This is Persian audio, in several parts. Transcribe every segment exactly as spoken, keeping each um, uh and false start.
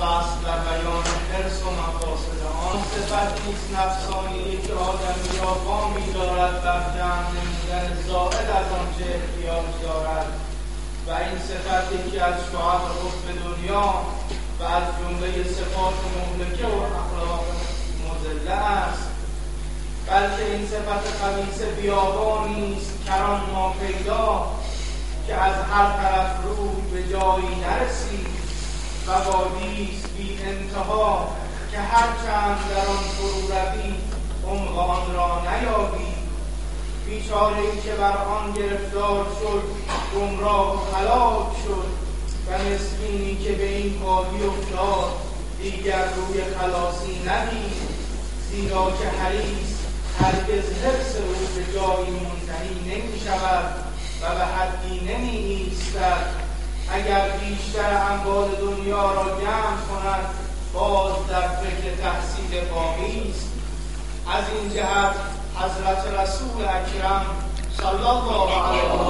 فصل در بیان حرص و مفاسد آن. صفت نیست نفسانی که آدمی را وامی دارد بر جمع نمودن زائد از آنچه احتیاج دارد و این صفت یکی از شعب قطب دنیا و از جمله صفات مهلکه و اخلاق مضله است. بلکه این صفت خبیث بیابانی است کران ناپیدا که از هر طرف روی به جایی نرسید و وادی است بی انتها که هر چند در آن فرو روی عمق آن را نیابی. بیچاره‌ای که بر آن گرفتار شد گمراه و هلاک شد و مسکینی که به این وادی افتاد دیگر روی خلاصی ندید، زیرا که حریص هرگز حرص او به جایی منتهی نمی شود و به حدی نمی ایستد. اگر بیشتر اموال دنیا را جمع کند باز در فکر تحصیل باقی است. از این جهت حضرت رسول اکرم صلی الله علیه و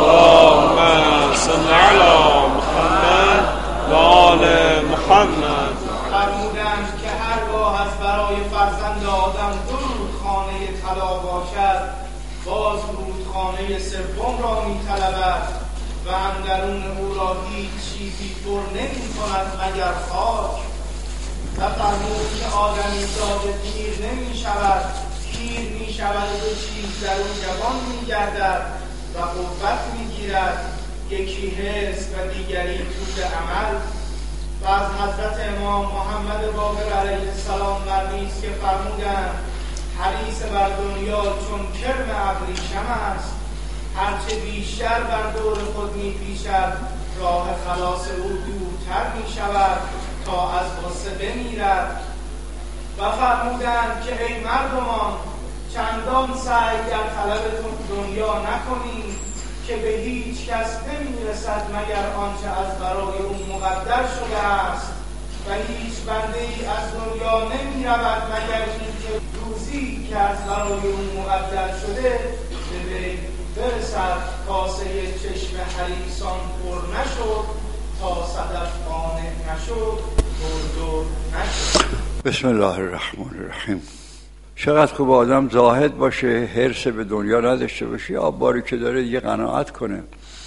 اللهم صل علی محمد و آل محمد فرمودند که هرگاه از برای فرزند آدم دو رودخانه طلا باشد باز رودخانه سوم را می طلبد و اندرون او را هیچ چیزی پر نمی کند مگر خاک. و فرمود که آدمی زاده پیر نمی شود، پیر می شود و چیز در اون جوان می گردد و قوت می گیرد، یکی حرص و دیگری طول عمل. و از حضرت امام محمد باقر علیه السلام مروی است که فرمودند حریص بر دنیا چون کرم ابریشم است، هرچه بیشتر بر دور خود می پیشد راه خلاص او دورتر می شود تا از غصه بمیرد. و فرمودند که ای مردمان چندان سعی در طلب دنیا نکنید که به هیچ کس نمی رسد مگر آنچه از برای او مقدر شده است و هیچ بنده ای از دنیا نمی رود مگر اینکه روزی که از برای او مقدر شده به وی برسد. کاسه چشم حریصان پر نشد تا صدف قانع نشد بردور نشد. بسم الله الرحمن الرحیم. چقدر خوب آدم زاهد باشه، حرص به دنیا نداشته باشه، آباری که داره دیگه قناعت کنه.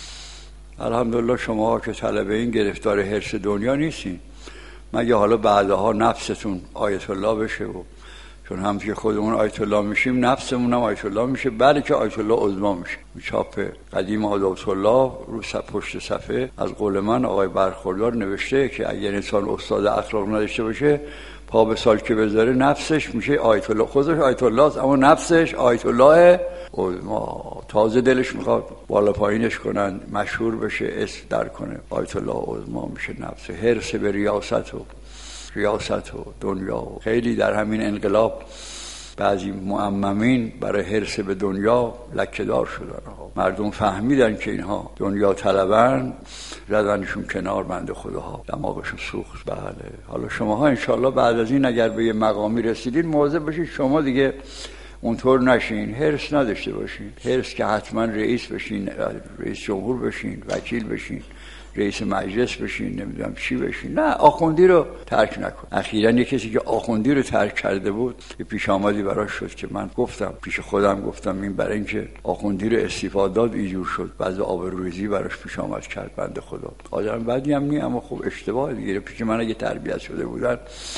الحمدلله شما که طلب این گرفتار حرص دنیا نیستین، مگه حالا بعدها نفستون آیت الله بشه و چون هم که خودمون آیت الله میشیم نفسمون هم آیت الله میشه، بلکه آیت الله عظما میشه. چاپ قدیم آیت الله رو پشت صفحه از قول من آقای برخوردار نوشته که اگر انسان استاد اخلاق نداشته باشه پا به سال که بذاره نفسش میشه آیت الله، خودش آیت الله است اما نفسش آیت الله عظما. تازه دلش میخواد بالا پایینش کنن مشهور بشه اسم در کنه، آیت الله عظما میشه نفس. حرص به ریاست و ریاست و دنیا و خیلی در همین انقلاب بعضی معممین برای حرص به دنیا لکه‌دار شدن. مردم فهمیدن که اینها دنیا طلبن، زدنشون کنار بنده خداها، دماغشون سوخت. بله حالا شماها انشالله بعد از این اگر به یه مقامی رسیدین مواظب باشید شما دیگه اونطور نشین، حرص نداشته باشین. حرص که حتما رئیس بشین، رئیس جمهور بشین، وکیل بشین، رئیس مجلس بشین، نمیدونم چی بشین. نه، آخوندی رو ترک نکن. اخیراً یه کسی که آخوندی رو ترک کرده بود یه پیش آمدی براش شد که من گفتم پیش خودم گفتم این برای اینکه آخوندی رو استعفا داد اینجور شد، بعضی آبروریزی براش پیش آمد کرد بنده خدا. آدم بدی هم نی اما خب اشتباه دیگه. پیش من اگه تربیت شده بودن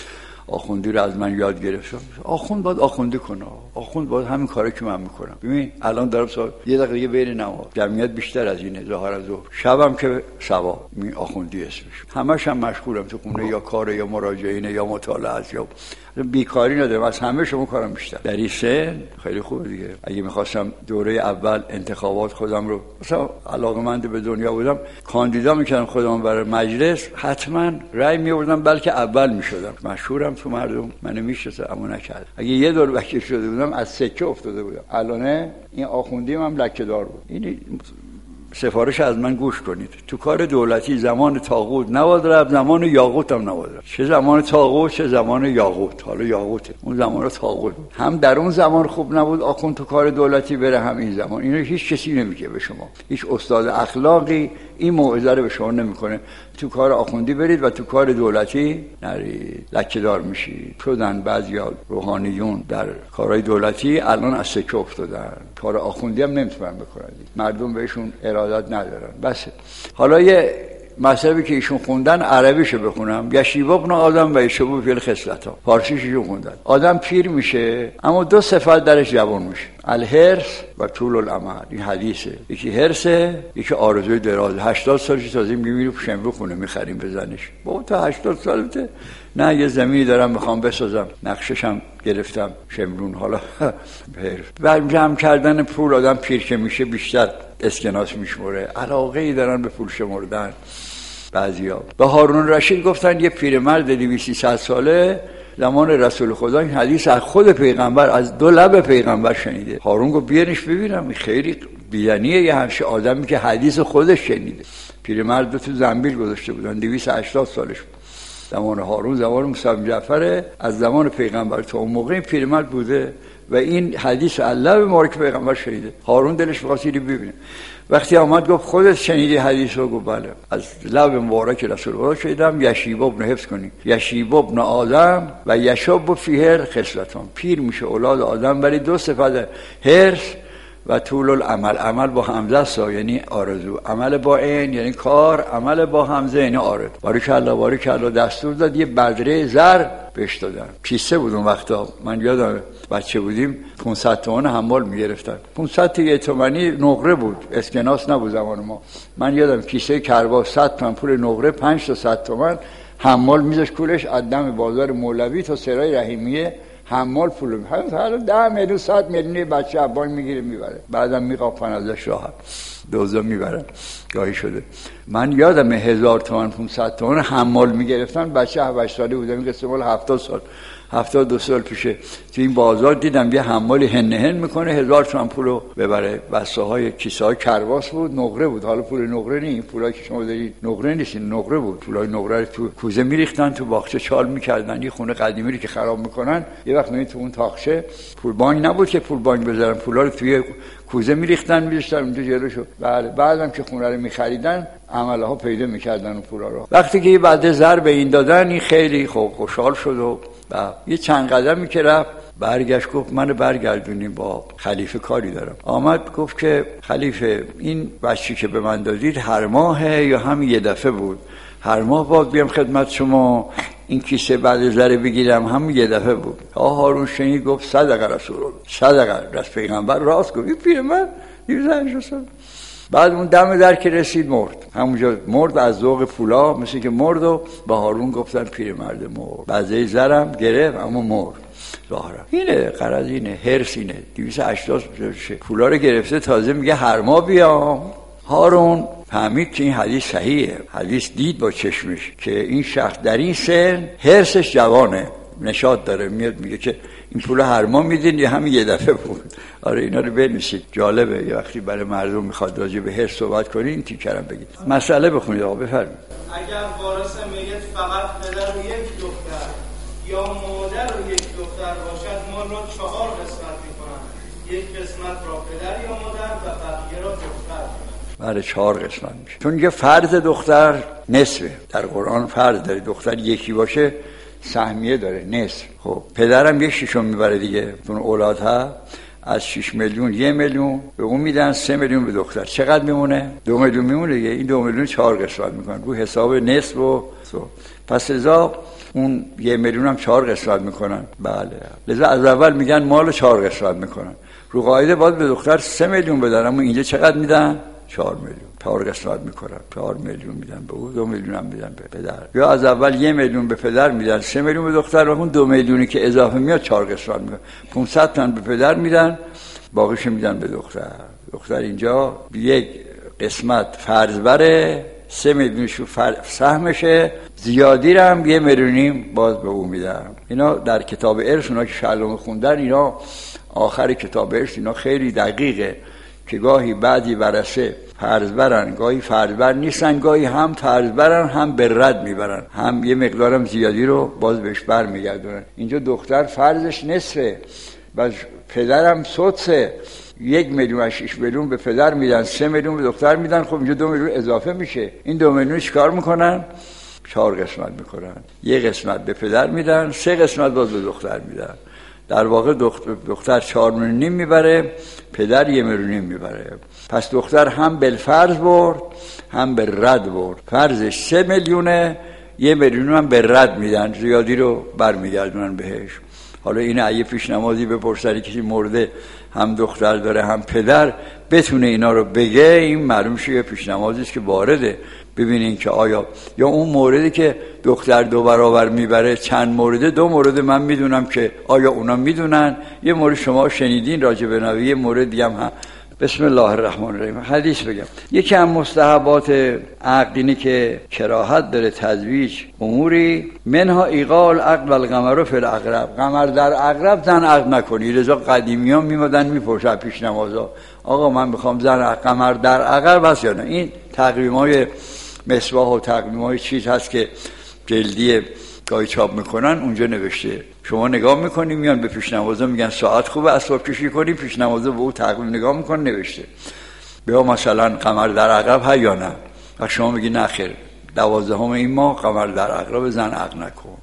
آخوندی رو از من یاد گرفتم، آخوند باید آخوندی کنه، آخوند باید همین کاری که من میکنم. ببین الان دارم سال یه دقیقه دیگه بین نماز جمعیت بیشتر از اینه، ظاهر از ظهر شبم که سوا می آخوندی اسمش، همش هم مشغولم تو خونه یا کار یا مراجعینه یا مطالعه یا بیکاری ندارم، از همه شما کارم بیشتر. در این سن خیلی خوبه دیگه. اگه میخواستم دوره اول انتخابات خودم رو مثلا علاقه‌مند به دنیا بودم کاندیدا میکردم خودم برای مجلس، حتما رأی میآوردم بلکه اول میشدم، مشهورم تو مردم منو میشناسن. اما نکرد. اگه یه دور وکیل شده بودم از سکه افتاده بودم. الان این آخوندیم هم لکه‌دار بود. این سفارش از من گوش کنید. تو کار دولتی زمان طاغوت نباید رفت، زمان یاقوت هم نباید رفت. چه زمان طاغوت چه زمان یاقوت. حالا یاقوته، اون زمان طاغوت بود. هم در اون زمان خوب نبود آخوند تو کار دولتی بره، هم این زمان. اینو هیچ کسی نمیگه به شما، هیچ استاد اخلاقی این موعظه رو به شما نمیکنه. تو کار آخوندی برید و تو کار دولتی نرید، لکه‌دار میشید. شدن بعضیا روحانیون در کارهای دولتی الان از سکه افتادن، کار آخوندی هم نمیتونن بکنن، مردم بهشون ارادت ندارن. بس حالا یه مطلبی که ایشون خوندن عربیشو بخونم. یشیب ابن آدم و یشوب فی الخصلتا، فارسیشو خوندن. آدم پیر میشه اما دو صفت درش جوان میشه، الحرص و طول الامل. این حدیثه، یکی حرصه یکی آرزوی دراز. هشتاد سالش تازه میبینی شمرو خونه میخریم بزنش. بابا تا هشتاد سالته؟ نه یه زمینی دارم میخوام بسازم، نقششم گرفتم شمرون. حالا و جمع کردن پول، آدم پیر که میشه بیشتر اسکناس میشموره، علاقه ای دارن به پول شمردن. بعضیا به هارون رشید گفتن یه پیرمرد دویست سیصد ساله زمان رسول خدا این حدیث از خود پیغمبر، از دو لب پیغمبر شنیده. هارون گفت بیارش ببینم، این خیلی بیانیه یه همچین آدمی که حدیث خودش شنیده. پیرمرد تو زنبیل گذاشته بودن، دویست و هشتاد سالش بود. زمان هارون زمان موسی بن جعفر، از زمان پیغمبر تا اون موقع این پیرمرد بوده و این حدیث الله مبارک پیغمبر شنیده. هارون دلش می‌خواست اینو ببینه. وقتی آمد گفت خودت شنیدی حدیث رو؟ گفت بله، از لب مبارک رسول الله شنیدم. یشیب ابن، حفظ کنی، یشیب ابن آدم و یشاب فیه خصلتان. پیر میشه اولاد آدم ولی دو صفت، حرص و طول العمل. عمل با همزه است یعنی آرزو، عمل با عین یعنی کار، عمل با همزه یعنی آرزو. بارک الله بارک الله. دستور داد یه بدره زر بهش دادن. کیسه بود اون وقتا، من یادم بچه بودیم پانصد تومان حمال میگرفتن. پانصد تا تومانی نقره بود، اسکناس نبود زمان ما. من یادم کیسه کرباس صد تومن پول نقره، پنج تا صد تومن حمال میذاش کولش، از دم بازار مولوی تا سرای رحیمیه حمال پول. حالا ده میلیون صد میلیون بچه ابان میگیره میبره، بعدم میقاپن ازش راحت دوزا میبرن. گاهی شده من یادم هزار تومن پانصد تومن حمال میگرفتن، بچه هفت ساله بودم، این قصه مال هفتاد سال هفتاد دو سال پیشه. تو این بازار دیدم یه حمالی هن هن میکنه هزار تومن پولو ببره. بسته های کیسه های کرواس بود، نقره بود. حالا پول نقره نی، پولایی که شما دارید نقره نیستین، نقره بود. پولای نقره رو تو کوزه میریختن، تو باغچه چال میکردن. یه خونه قدیمی رو که خراب میکنن یه وقت میبینید تو اون تاخچه پول بانک نبود که پول بانک بذارن، پولا رو توی کوزه میریختن میذاشتن اونجا جلوشو. بله بعدم که خونه رو میخریدن عمله ها پیدا میکردن اون پولا رو. وقتی که یه بعد زر به این دادن این خیلی خوب خوشحال شد و یه چند قدمی که رفت برگشت گفت منو برگردونیم، با خلیفه کاری دارم. آمد گفت که خلیفه این بچی که به من دادید هر ماه یا هم یه دفعه بود؟ هر ماه باید بیام خدمت شما این کیسه بعد زره بگیرم؟ هم یه دفعه بود. آه هارون شنید گفت صدق رسول الله، صدق رسول پیغمبر راست گفت. این پیرمرد دیوزنش رسول. بعد اون دم در که رسید مرد، همونجا مرد از ذوق پولا، مثل که مرد و به هارون گفتن پیرمرد مرد. بعضی زرم گرفت اما مرد. ظاهرا اینه قرض، اینه حرص، اینه دویست و هشتاد پولا رو گرفته تازه میگه هر ماه بیام. هارون فهمید که این حدیث صحیحه. حدیث دید با چشمش که این شخص در این سن حرصش جوانه، نشاط داره. میاد میگه که این پول هر ماه میدین یا همین یه دفعه بود؟ آره اینا رو بنویسید، جالبه. یه وقتی برای مردم میخواد راجع به حرص صحبت کنین این تیکرم بگید. مسئله بخونید آقا، بفرمایید. اگر وارث میت فقط پدر و یک دختر یا مادر و یک دختر باشد مال را چهار قسمت میکنند، یک قسمت را پدر یا مادر و بقیه را دختر. بله چهار قسمت میشه، چون یه فرض دختر نصفه در قرآن. فرض داره دختر یکی باشه سهمیه داره نصف. خب پدرم یک شیشم میبره دیگه، چون اولاد ها از شش میلیون یه میلیون به اون میدن، سه میلیون به دختر. چقدر میمونه؟ دو میلیون میمونه دیگه. این دو میلیون چهار قسمت میکنن رو حساب نصف و سو. پس لذا اون یه میلیون هم چهار قسمت میکنن. بله لذا از اول میگن مالو چهار قسمت میکنن. رو قاعده باید به دختر سه میلیون بدن، اما اینجا چقدر میدن؟ چهار میلیون. چهار قسمت میکنن، چهار میلیون میدن به اون، دو میلیون هم میدن به پدر. یا از اول یه میلیون به پدر میدن، سه میلیون به دختر، و اون دو میلیونی که اضافه میاد چهار قسمت میکنن. پانصد تومن به پدر میدن، باقیش میدن به دختر. دختر اینجا یک قسمت فرض بره، سه میلیونشو سهمشه، زیادی رو هم یه میلیونیم باز به اون میدن. اینا در کتاب ارث، اونا که شلوم خوندن اینا آخر کتاب ارث اینا خیلی دقیقه که گاهی بعضی ورثه فرض برن، گاهی فرض بر نیستن، گاهی هم فرض برن هم به رد میبرن، هم یه مقدارم زیادی رو باز بهش بر میگردونن. اینجا دختر فرضش نصفه و پدرم سدسه، یک میلیون و شش میلیون به پدر میدن، سه میلیون به دختر میدن. خب اینجا دو میلیون اضافه میشه. این دو میلیون چیکار میکنن؟ چهار قسمت میکنن. یک قسمت به پدر میدن، سه قسمت باز به دختر میدن. در واقع دختر, دختر چهار میلیون نیم میبره، پدر یه میلیون نیم میبره. پس دختر هم بالفرض برد هم به رد برد. فرضش سه میلیونه، یه میلیون هم به رد میدن، زیادی رو برمیگردونن بهش. حالا این اگه پیش نمازی بپرسن کسی مرده هم دختر داره هم پدر بتونه اینا رو بگه، این معلوم شه یه پیش نمازی است که وارده. ببینین که آیا یا اون موردی که دختر دو برابر میبره چند مورده، دو مورد من میدونم که آیا اونا میدونن، یه مورد شما شنیدین راجع به نبی، یه مورد دیگه هم. بسم الله الرحمن الرحیم. حدیث بگم. یکی از مستحبات عقد اینه که کراهت داره تزویج اموری منها ایقاع العقد و القمر فی العقرب. قمر در عقرب زن عقد نکنی. رضا قدیمیان میمدن میپرسن پیش نمازا آقا من میخوام زن قمر در عقرب هست یا نه. این تقویم‌های مصباح و تقویم‌های چیز هست که جلدی گاهی چاپ میکنن، اونجا نوشته. شما نگاه میکنی میان به پیش نمازا میگن ساعت خوبه اسباب کشی کنی، پیش نمازا به اون تقویم نگاه میکنن نوشته بیا مثلا قمر در عقرب ها یا نه. و شما میگی نه خیر دوازدهم این ماه قمر در عقرب زن عقد نکن.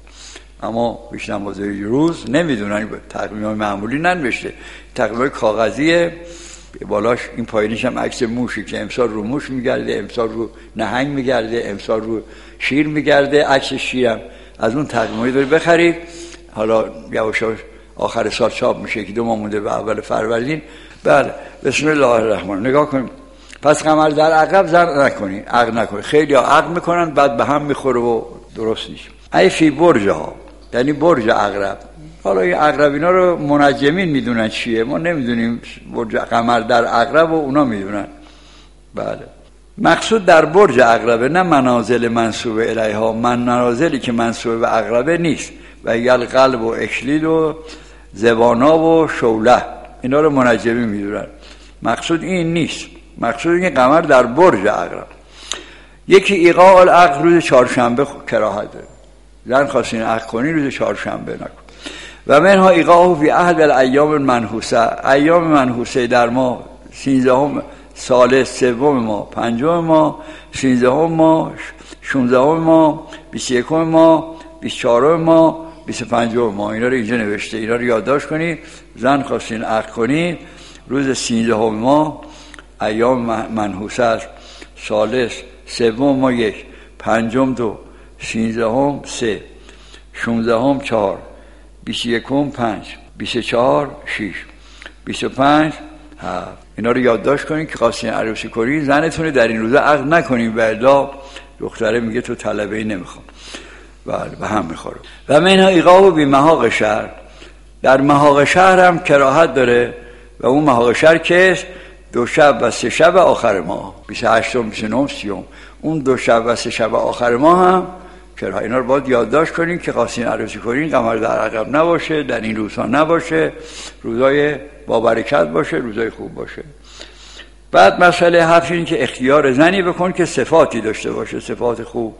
اما پیش نمازای روز نمیدونن، تقویم‌های معمولی ننوشته، تقویم‌های کاغذیه. بالاش این پایینش هم عکس موشی که امسال رو موش میگرده، امسال رو نهنگ میگرده، امسال رو شیر میگرده. عکس شیرم از اون تقویمایی داری بخرید. حالا یواش یواش آخر سال چاپ میشه که دو ماه مونده به اول فروردین. بله بسم الله الرحمن. نگاه کنیم. پس قمر در عقرب زن نکنی، عقد نکنی. خیلی ها عقد میکنن بعد به هم میخوره و درست نیست. ای فی برجها، یعنی برج عقرب. حالا این عقرب اینا رو منجمین میدونن چیه، ما نمیدونیم. برج قمر در عقرب و اونا میدونن. بله مقصود در برج عقربه، نه منازل منصوب الیها. من منازلی که منصوب به عقربه نیست. و یل قلب و اکلیل و زبانا و شوله اینا رو منجمی میدونن. مقصود این نیست. مقصود این قمر در برج عقرب. یکی ایقاع العقد روز چهارشنبه کراهت داره. زن خواستین عقد کنی روز چهارشنبه نکن. و منها ایقاعه فی احد الایام المنحوسه. ایام منحوسه در ماه سیزدهم سال سوم ماه، پنجم ماه، سیزدهم ماه، شانزدهم ماه، بیست و یکم ماه، بیست و چهارم ماه، بیست و پنجم ماه. اینا رو اینجا نوشته. اینا رو یادداشت کنید. زن خواستین عقد کنید روز سیزدهم ماه ایام منحوسه است. سالس سوم ماه یک، پنجم دو، سیزدهم سه، شانزدهم چهار، بیست و یکم پنج، بیست و چهار شش، بیست و پنج هفت. اینا رو یادداشت کنید که خواستین عروسی کنید. زنتونه در این روزا عقد نکنید و الا دختره میگه تو طلبه ای نمیخوام. بله به هم میخوره. و منها ایقاع بی محاق شهر. در محاق شهر هم کراهت داره. و اون محاق شهر که دو شب و سه شب آخر ماه، بیست و هشتم، بیست و نهم، سی. اون دو شب و سه شب آخر ماه هم کراهت. اینا رو باید یادداشت کنین که خواستین عروسی کنین قمر در عقرب نباشه، در این روزها نباشه، روزای با برکت باشه، روزای خوب باشه. بعد مسئله هفت این که اختیار زنی بکن که صفاتی داشته باشه، صفات خوب.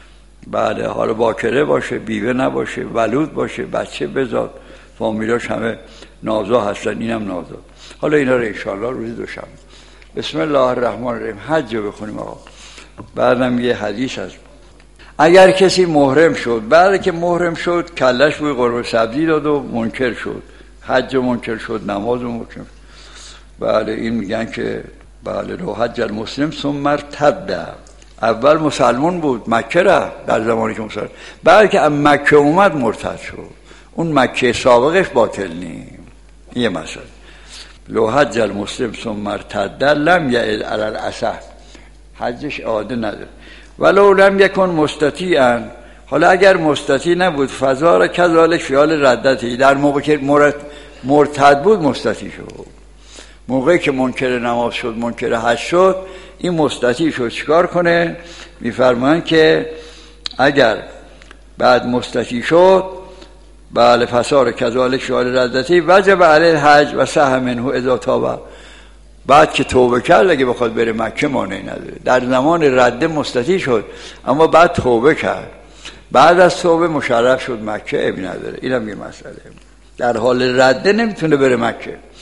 بله حالا باکره باشه، بیوه نباشه، ولود باشه، بچه بزاد، فامیلاش همه نازا هستن، اینم نازا. حالا اینا رو انشاءالله روز دوشنبه. بسم الله الرحمن الرحیم. حج رو بخونیم آقا. بعدم یه حدیث هست. اگر کسی محرم شد، بعد که محرم شد کلش بوی قرمه سبزی داد و منکر شد، حج منکر شد، نماز منکر شد. بله این میگن که بله رو حج المسلم ثم ارتد. اول مسلمان بود، مکه رفت در زمانی که مسلمان، بعد که مکه اومد مرتد شد. اون مکه سابقش باطل نیم. یه مسئله لو حج المسلم ثم ارتد لم یعد علی الاصح، حجش اعاده نداره. ولو لم یکن مستطیعا، حالا اگر مستطیع نبود فزار کذالک فیال ردتی، در موقع که مرتد بود مستطیع شد. موقعی که منکر نماز شد، منکر حج شد، این مستطیع شد چیکار کنه؟ میفرمایند که اگر بعد مستطیع شد بله فسار کذالک فیال ردتی وجب علی الحج و صح منه اذا تاب. بعد که توبه کرد اگه بخواد بره مکه مانعی نداره. در زمان رده مستطیع شد اما بعد توبه کرد، بعد از توبه مشرف شد مکه، ابی نداره. اینم یه مسئله. در حال رده نمیتونه بره مکه،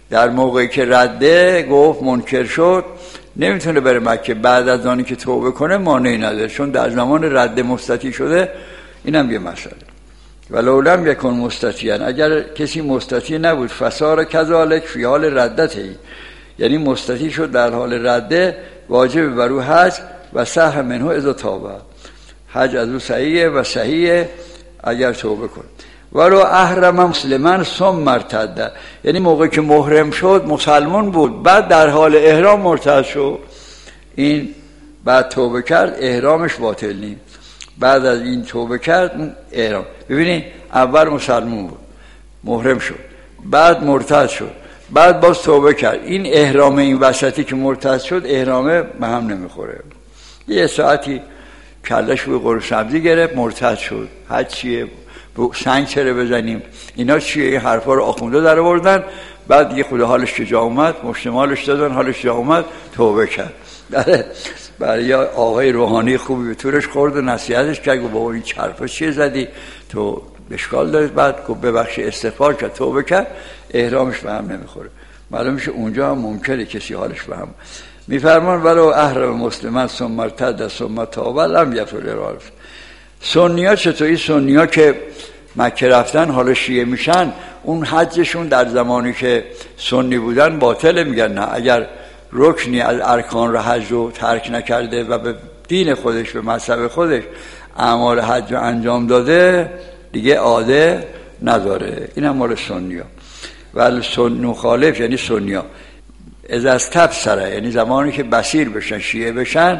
در موقعی که رده گفت منکر شد نمیتونه بره مکه، بعد از آنی که توبه کنه مانعی نداره، چون در زمان رده مستطیع شده. اینم یه مسئله. ولو لم یکن مستطیعا، اگر کسی مستطیع نبود فصار کذالک فی حال ردته، یعنی مستطیع شد در حال رده، واجب بر او حج و صح منه اذا تاب، حج از او صحیحه و صحیحه اگر توبه کنه. ولو احرم مسلمان ثم مرتد، یعنی موقعی که محرم شد مسلمان بود بعد در حال احرام مرتد شد، این بعد توبه کرد احرامش باطل نیست، بعد از این توبه کرد احرام. ببینید اول مسلمان بود محرم شد، بعد مرتد شد، بعد باز توبه کرد، این احرام این وسطی که مرتد شد احرامه به هم نمیخوره. یه ساعتی کلش روی قرص سبزی گرفت مرتد شد، حج چیه، سنگ چرا بزنیم، اینا چیه، این حرفا رو آخونده در آوردن، بعد دیگه خود حالش که جا اومد مشتمالش دادن، حالش جا اومد توبه کرد. برای برای آقای روحانی خوبی به طورش خورد و نصیحتش کرد، گفت بابا این حرفا چیه زدی تو، اشکال داره. بعد گفت ببخشید استغفار کرد توبه کرد، احرامش به هم نمیخوره. معلوم میشه اونجا هم ممکنه کسی حالش به هم. میفرمان ولو احرم مسلمان ثم مرتد ثم تاب لم یفعل الرالف. سنی‌ها چطوری؟ سنی‌ها که مکه رفتن حالا شیعه میشن، اون حجشون در زمانی که سنی بودن باطله. میگن نه، اگر رکنی از ارکان رو حج رو ترک نکرده و به دین خودش به مذهب خودش اعمال حج رو انجام داده دیگه عاده نداره. این هم مال سنی‌ها. ولی سنی خالف یعنی سنی‌ها از از تبصره، یعنی زمانی که بصیر بشن شیعه بشن،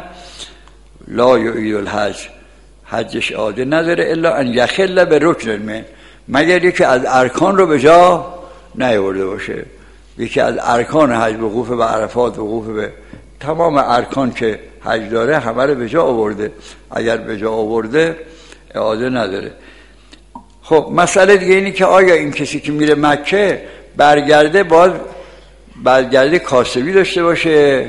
لا یعید الحج، حجش عاده نداره الا ان یخل به رکن من، مگر یکی از ارکان رو به جا نیاورده باشه. یکی از ارکان حج، وقوف به عرفات، وقوف به تمام ارکان که حج داره همه رو به جا آورده، اگر به جا آورده عاده نداره. خب مسئله دیگه اینی که آیا این کسی که میره مکه برگرده باید برگرده کاسبی داشته باشه؟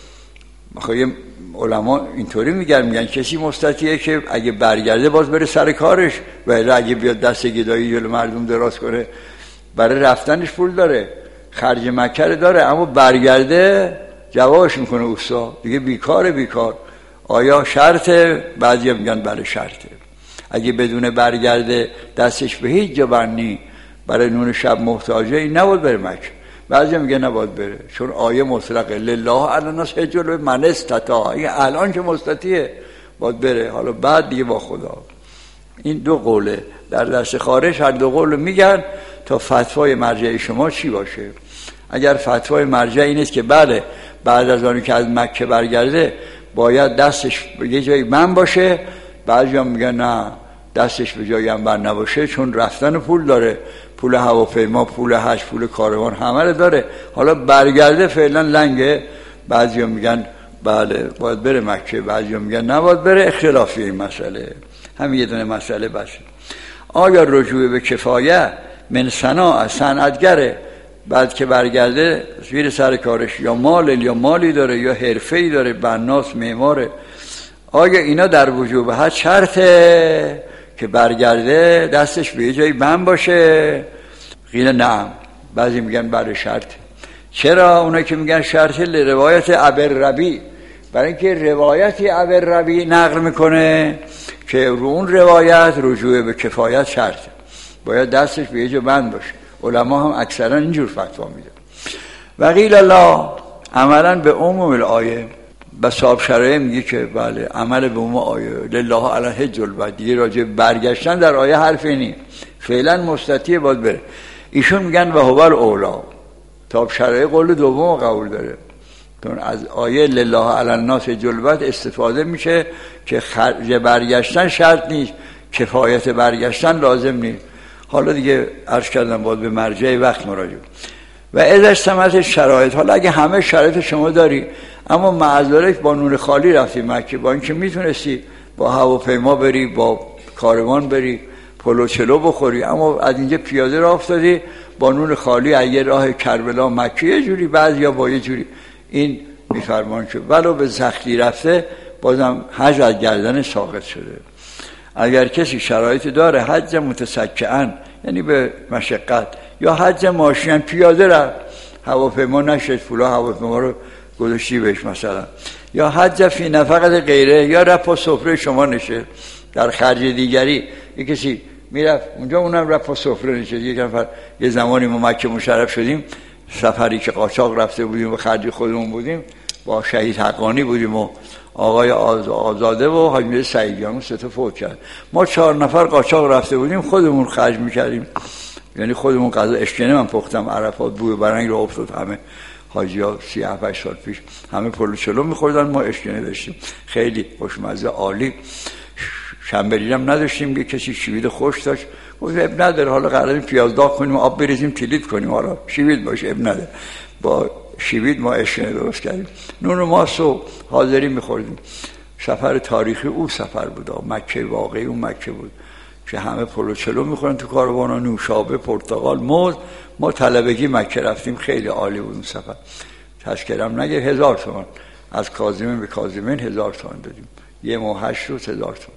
خب علما اینطوری میگن، میگن کسی مستطیعه که اگه برگرده باز بره سر کارش، ولی اگه بیاد دست گدایی جلو مردم دراز کنه برای رفتنش پول داره، خرج مکه داره، اما برگرده جوابش میکنه اوستا دیگه بیکاره. بیکار آیا شرطه؟ بعضی میگن برای شرطه. اگه بدون برگرده دستش به هیچ جا بندی برای نون شب محتاجه، این نباید بره مکه. بعضی میگه نباید بره، چون آیه مطلقه لله علی الناس حج البیت من استطاع، این الان که مستطیعه باید بره، حالا بعد دیگه با خدا. این دو قوله در دست خارج، هر دو قول میگن تا فتوای مرجع شما چی باشه. اگر فتوای مرجع این است که بله بعد از آنی که از مکه برگرده باید دستش به یه جایی من باشه، بعضی هم میگن نه دستش به جایی هم بند نباشه، چون رفتن پول داره، پول هواپیما، پول حج، پول کاروان همه رو داره، حالا برگرده فعلا لنگه. بعضی هم میگن بله باید بره مکه، بعضی هم میگن نباید بره. اختلافی این مسئله، همین یه دونه مسئله باشه. آیا رجوع به کفایه من صناعه، صنعتگره، بعد که برگرده زیر سر کارش یا مال یا مالی داره یا حرفه‌ای داره، بناس، معماره، آیا اینا در وجوب حج شرطه که برگرده دستش به یه جایی بند باشه؟ قیل نعم. بعضی میگن برای شرط. چرا؟ اونا که میگن شرطه لروایت ابرربی، برای اینکه روایتی ابرربی نقل میکنه که رو اون روایت رجوع به کفایت شرطه، باید دستش به یه جا بند باشه. علما هم اکثرا اینجور فتوا میده. و قیل الله عملا به عموم الآیه، بساب شرایع میگه که بله عمل به عموم آیه لله علی حج البیت، دیگه راجع برگشتن در آیه حرفی نیست، فعلا مستطیع باید بره. ایشون میگن و هو الاولی، تاب شرایع قول دوم قبول داره، چون از آیه لله علی الناس حج البیت استفاده میشه که خرج برگشتن شرط نیست، کفایت برگشتن لازم نیست. حالا دیگه عرض کردم باید به مرجع وقت مراجعه. و ازش سمت شرایط، حالا اگه همه شرایط شما داری اما معذرت با نون خالی رفتی مکه، با اینکه میتونستی با هواپیما بری، با کاروان بری، پلو چلو بخوری، اما از اینجا پیاده راه افتادی با نون خالی، اگه راه کربلا مکه یه جوری، بعض یا با یه جوری، این میفرمان که ولو به سختی رفته بازم حج از گردن ساقط شده. اگر کسی شرایط داره حج متسکعن، یعنی به مشقت، یا حج ماشین پیاده رفت، هواپیما نشد پولا هواپیما رو گذاشتی بهش مثلا، یا حج فی نفقت غیره، یا رفت پا سفره شما نشه در خرج دیگری. یک کسی میرفت اونجا اونم رفت پا سفره نشه. یک نفر یه زمانی ما مکه مشرف شدیم، سفری که قاچاق رفته بودیم و خرج خودمون بودیم، با شهید حقانی بودیم و آقای آزاده و حاجی سعیدیان سه تا فوت کرد. ما چهار نفر قاچاق رفته بودیم، خودمون خرج میکردیم، یعنی خودمون غذا اشکنه من پختم عرفات بوی برنگ رو افتاد. همه حاجی ها سی هفت سال پیش همه پلو چلو میخوردن، ما اشکنه داشتیم خیلی خوشمزه عالی. شنبرین هم نداشتیم، یه کسی شیوید خوش داشت، گفت اب نداره حالا قراریم پیاز داغ کنیم آب بریزیم تلیت کنیم، حالا شیوید باشه اب نداره. با شیوید ما اشکنه درست کردیم، نون و ماست و حاضری میخوردیم. سفر تاریخی او سفر بود، مکه واقعی اون مکه بود که همه پلو چلو میخورن تو کاروانا، نوشابه، پرتقال، موز. ما طلبگی مکه رفتیم، خیلی عالی بود اون سفر. تذکرم نگه هزار تومان از کاظمین به کاظمین هزار تومان دادیم، یه ماه هشت روز هزار تومان.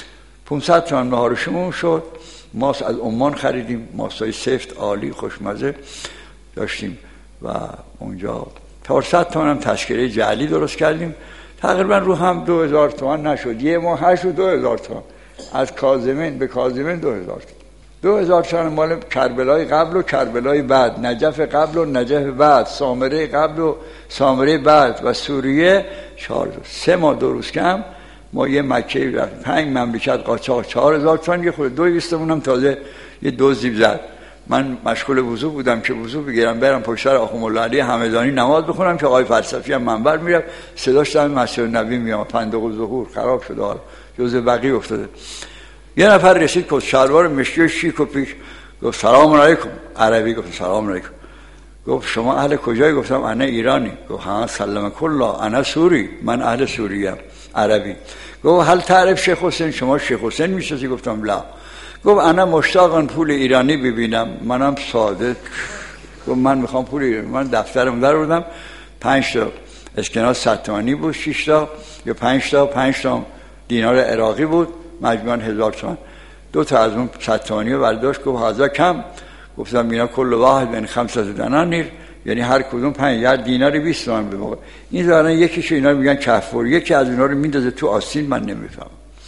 پونصد تومان نهارشمون شد. ماست از عمان خریدیم، ماستای سفت عالی خوشمزه داشتیم و اونجا چهارصد تومان هم تشکیله جعلی درست کردیم. تقریبا رو هم دو هزار تومان نشد، یه ماه هشت روز دو هزار تومان از کاظمین به کاظمین دو هزار تومان. دو هزار تومان مال کربلای قبل و کربلای بعد، نجف قبل و نجف بعد، سامره قبل و سامره بعد و سوریه چهار روز. سه ماه دو روز کم ما یه مکه رفتیم. پنج مملکت قاچاق چهار هزار تومان. یه خود دوی بیستمونم تازه یه دو زیب زد. من مشغول وضو بودم که وضو بگیرم برم پشت سر آخوند الله علی همدانی نماز بخونم که آقای فلسفی هم منبر میرفت، صداش در مسجد نبی میام، پندق و ظهور خراب شده، حالا جزء بقی افتاده. یه نفر رسید که شلوار مشکی و شیک و پیش، گفت سلام علیکم. عربی گفت سلام علیکم. گفت شما اهل کجایی؟ گفتم انا ایرانی. گفت ها سلام کلا انا سوری، من اهل سوریه. عربی. گفت هل تعرف شیخ حسین؟ شما شیخ حسین میشناسی؟ گفتم لا. گفت انا مشتاقم پول ایرانی ببینم. منم ساده. گفت من میخوام پول ایرانی. من دفترم در بردم، پنج تا اسکناس صد تومانی بود، شش تا یا پنج تا پنج تا دینار عراقی بود، مجموعاً هزار تومان. دو تا از اون صد تومانی رو برداشت، گفت هزار کم. گفتم اینا کل واحد بین خمسة دنانیر، یعنی هر کدوم پنج یا دینار بیست تومان به موقع. این دارن یکیش اینا میگن کفور، یکی از اینا رو میندازه تو آستین، من نمیفهمم.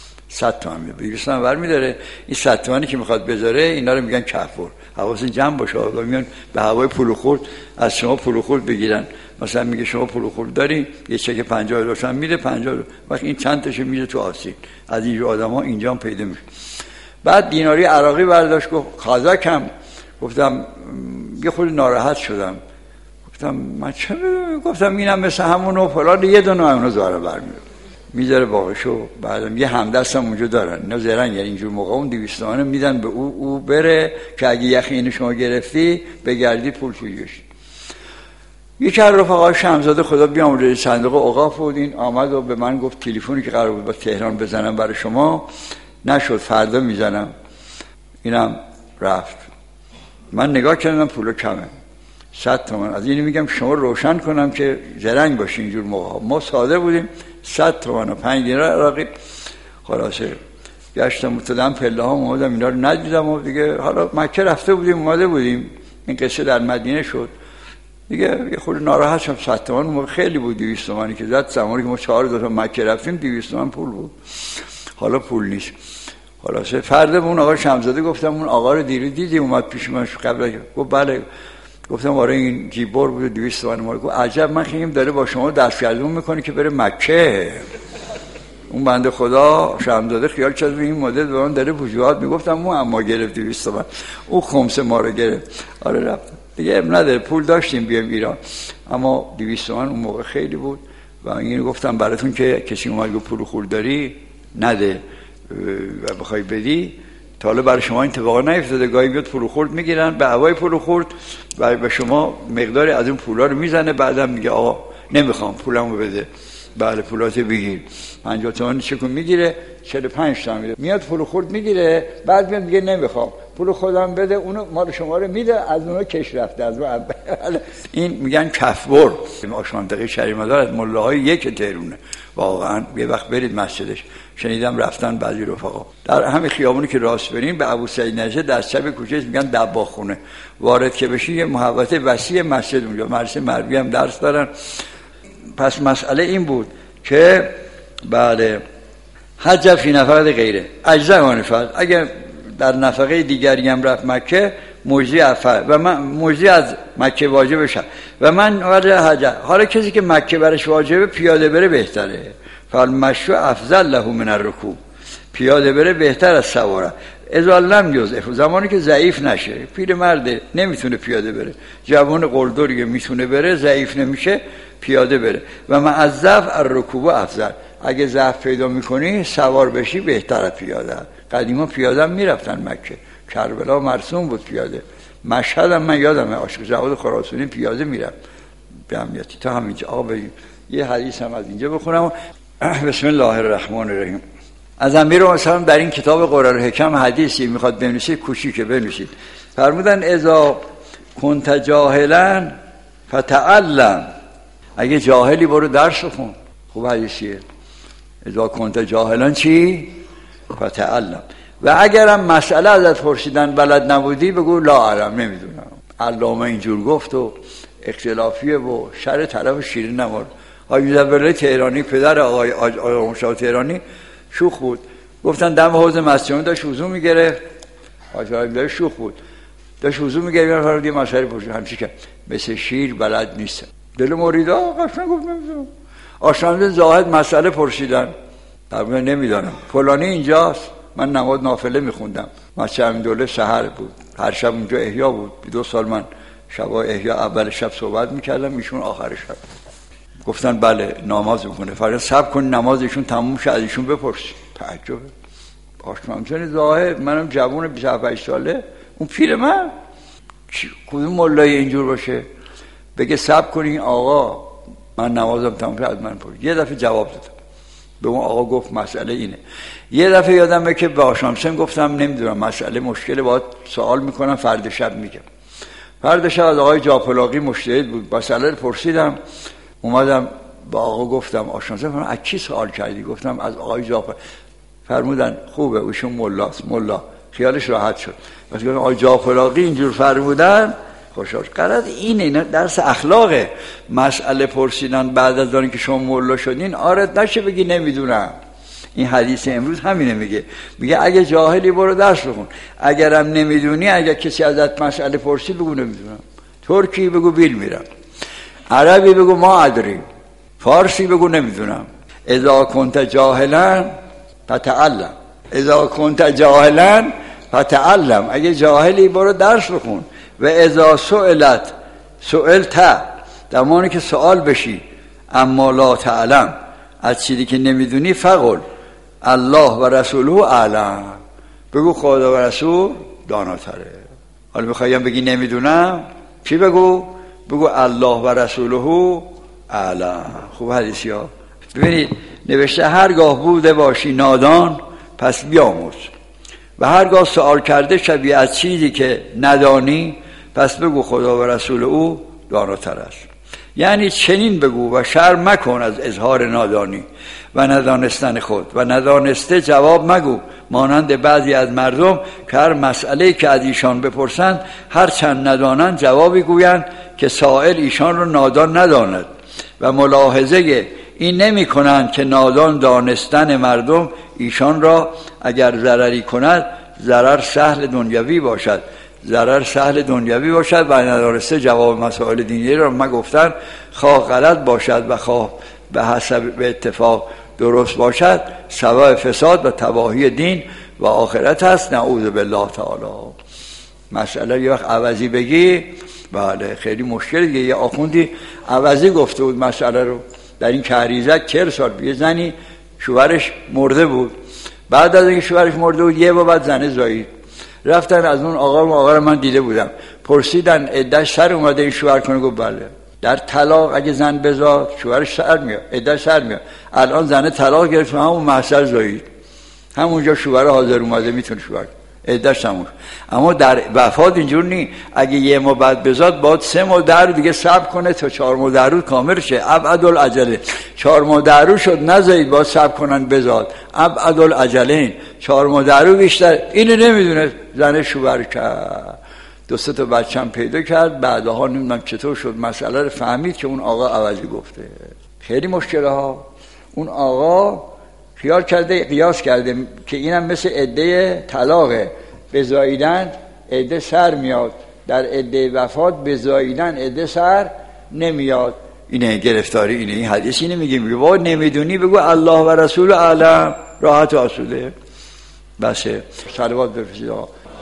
صد تومان میده، بیست تومان برمی‌داره. این صد تومانی که میخواد بذاره اینا رو میگن کفور. حواستون جمع باشه، آقا میان به هوای پول خورد از شما پول خورد بگیرن. مثلا میگه شما پول خورد داری، یه چک پنجاه هزار تومان میده، پنجاه وقت این چند تاشو میده تو آستین. از اینجور آدم‌ها اینجا هم پیدا میشه. بعد دیناری عراقی برداشت، گفت خازا کم. گفتم یه خورده ناراحت شدم، گفتم من چه بدونم؟ گفتم اینم مثل همونو فلان، یه دونه اونو زاره برمیاد میذاره باقیشو. بعدم یه همدستم اونجا دارن، اینا زرنگ، یعنی اینجور موقع اون دویست تومانه میدن به او، او بره که اگه یخی اینو شما گرفتی بگردی پول تویش. یکی از رفقای شمزاده خدا بیامرزه صندوق اوقاف بود، این آمد و به من گفت تلفنی که قرار بود با تهران بزنم برای شما نشد، فردا میزنم. اینم رفت. من نگاه کردم پولو کمه، صد تومان. از اینی میگم شما روشن کنم که زرنگ باشی اینجور موقع. ما ساده بودیم، صد تومان و پنج دینار عراقی. خلاصه گشتم متدم پله ها اومدم، اینا رو ندیدم و دیگه حالا مکه رفته بودیم اومده بودیم، این قصه در مدینه شد دیگه. یه خورده ناراحت شدم. صد تومان موقع خیلی بود، دویست تومانی که زد زمانی که ما چهار تا مکه رفتیم دویست تومان پول بود، حالا پول نیست. خلاصه فردا به اون آقا شمزاده گفتم اون آقا رو دیرو دیدی اومد پیش من قبل؟ گفت بله. گفتم آره این جیبور بود دویست تومان ما. گفت عجب، من خیلی داره با شما دستگردون میکنه که بره مکه. اون بنده خدا شمزاده خیال کرد این مدل به من داره وجوهات میگفتم اون اما گرفت دویست تومان، اون خمسه ما رو گرفت. آره رفت دیگه نداره، پول داشتیم بیام ایران، اما دویست تومان اون موقع خیلی بود. و اینو گفتم براتون که کسی اومد گفت پول خورد داری نده و بخوای بدی. تا حالا برای شما این اتفاقا نیفتاده؟ گاهی بیاد پول خورد میگیرن، به هوای پول خورد و به شما مقداری از اون پولا رو میزنه، بعدم میگه آقا نمیخوام پولمو بده. بله پولات بگیر. پنجاه تومن چکو میگیره، چهل و پنج تومن میده، میاد پول خورد میگیره، بعد میاد میگه نمیخوام، پول خودم بده، اونو مال شما رو میده، از اونو کش رفته از اون. این میگن کفبر. آشمانطقه شریمدار از ملاهای یک تهرونه. واقعا یه وقت برید مسجدش، شنیدم رفتن بعضی رفقا در همین خیابونی که راست برین به ابو سعید نجه در چپ کوچه میگن دباخونه، وارد که بشی یه محوطه وسیع مسجد اونجا، مدرسه مربی هم درس دارن. پس مسئله این بود که بله حج فی نفقه غیره اجزا نفقه، اگر در نفقه دیگری هم رفت مکه موجی افعل و من موجی از مکه واجب شد و من ورد حج. حالا کسی که مکه برش واجبه پیاده بره بهتره، فالمشی افضل له من الرکوب، پیاده بره بهتر از سواره. اذا لم یضعف، زمانی که ضعیف نشه، پیرمرد نمیتونه پیاده بره، جوان قلدری میتونه بره، ضعیف نمیشه پیاده بره. و مع الضعف الرکوب افضل، اگه ضعف پیدا میکنی سوار بشی بهتر از پیاده. قدیما پیاده هم میرفتن مکه، کربلا مرسوم بود پیاده. مشهد هم من یادمه عاشق جواد خراسانی پیاده میرفت به امیتی تا همینجا. آقا بریم یه حدیث هم از اینجا بخونم. بسم الله الرحمن الرحیم. از امیرالمومنین در این کتاب قرارالحکم حدیثی میخواد بنویسید، کوچیکه بنویسید. فرمودن اذا کنت جاهلا فتعلم، اگه جاهلی برو درس بخون. خوب حدیثیه. اذا کنت جاهلا چی؟ فتعلم. و اگرم مسئله ازت پرسیدن بلد نبودی بگو لا اعلم، نمیدونم. علامه اینجور گفت و اختلافیه و شر طرف شیرین نمار. آقای زبرلی تهرانی پدر آقای آقای مشاور تهرانی شوخ بود، گفتن دم حوض مسجد داشت وضو میگرفت، آقای شوخ بود داشت وضو میگرفت، فرمود یه مسئله پرسید همچی کرد مثل شیر بلد نیست. دل مریدا قشنگ گفت نمیدونم. آشنامزاده زاهد مسئله پرسیدن، فرمود نمیدونم فلانی اینجاست. من نماز نافله میخوندم، مسجد امیرالدوله سحر بود، هر شب اونجا احیا بود. دو سال من شبا احیا اول شب صحبت میکردم، ایشون آخر شب. گفتن بله نماز میکنه، فقط صبر کن نمازشون تموم شه از ایشون بپرس. تعجب. آشنامزاده زاهد، منم جوون بیست و هفت ساله، اون پیر من کدوم مولای اینجور باشه بگه صبر کنین آقا من نمازم تموم شد از من پرس. یه دفعه جواب دادم به اون آقا، گفت مسئله اینه. یه دفعه یادمه که به آشنامزاده گفتم نمیدونم مسئله مشکله، باید سوال میکنم فرد شب میگم. فرد شب از آقای جاپلاقی مجتهد بود، مسئله رو پرسیدم، اومدم با آقا گفتم آشنامزاده فرمودن از کی سوال کردی؟ گفتم از آقای جاپلاقی. فرمودن خوبه ایشون ملاست، ملا. خیالش راحت شد. وقتی گفتم آقای جاپلاقی اینجور فرمودن خوشحال. قرار اینه درس اخلاقه. مسئله پرسیدن بعد از آنکه شما ملا شدین آرد نشه بگی نمیدونم. این حدیث امروز همینه میگه، میگه اگه جاهلی برو درس بخون، اگرم نمیدونی اگه کسی ازت مسئله پرسید بگو نمیدونم. ترکی بگو بیل میرم، عربی بگو ما ادریم، فارسی بگو نمیدونم. اذا کنت جاهلا فتعلم، اذا کنت جاهلا فتعلم، اگه جاهلی برو درس بخون. و اذا سئلت سئلت، زمانی که سوال بشی اما لا تعلم، از چیزی که نمیدونی فقل الله و رسوله اعلم، بگو خدا و رسول داناتره. حالا میخوایم بگی نمیدونم چی بگو؟ بگو الله و رسوله اعلم. خوب حدیثی ها. ببینید نوشته هرگاه بوده باشی نادان پس بیاموز، و هرگاه سوال کرده شوی از چیزی که ندانی پس بگو خدا و رسول او داناتر است. یعنی چنین بگو و شرم مکن از اظهار نادانی و ندانستن خود، و ندانسته جواب مگو مانند بعضی از مردم که هر مسئله که از ایشان بپرسند هر چند ندانند جوابی گویند که سائل ایشان را نادان نداند، و ملاحظه این نمی کنند که نادان دانستن مردم ایشان را اگر ضرری کند ضرر سهل دنیوی باشد، ضرر سهل دنیوی باشد و ندانسته جواب مسائل دینی را ما گفتن خواه غلط باشد و خواه به حسب به اتفاق درست باشد سبب فساد و تباهی دین و آخرت است. نعوذ بالله تعالی. مسئله یه وقت عوضی بگی بله خیلی مشکل دیگه. یه آخوندی عوضی گفته بود مسئله رو در این کهریزک چهل سال. یه زنی شوهرش مرده بود، بعد از اینکه شوهرش مرده بود یه بار بعد زنه زایید، رفتن از اون آقا آقا رو من دیده بودم، پرسیدن عده‌اش سر اومده این شوهر کنه؟ گفت بله. در طلاق اگه زن بزاد شوهرش سر میاد، عده‌اش سر میاد. الان زن طلاق گرفت همون محصل زایید، همونجا شوهر حاضر اومده میتونه شوهر عده‌اش تموم. اما در وفات اینجور نی، اگه یه ماه بعد بزاد باید سه ماه در دیگه صبر کنه تا چهار ماه در کامل شه. ابعد العجله. چهار ماه در شد نزایید باید صبر کنن بزاد. ابعد العجلین. چهار ماه در بیشتر اینو نمیدونه. زن شوهر کرد، دو سه تا بچه‌م پیدا کرد، بعدها نمیدونم چطور شد مسئله رو فهمید که اون آقا عوضی گفته. خیلی مشکله ها. اون آقا خیال کرده، قیاس کرده که اینم مثل عده طلاقه، بزاییدن عده سر میاد، در عده وفات بزاییدن عده سر نمیاد. اینه گرفتاری، اینه این حدیث اینه میگه میگه با نمیدونی بگو الله و رسول اعلم، راحت و آسوده. بسه. صلوات بفرستید.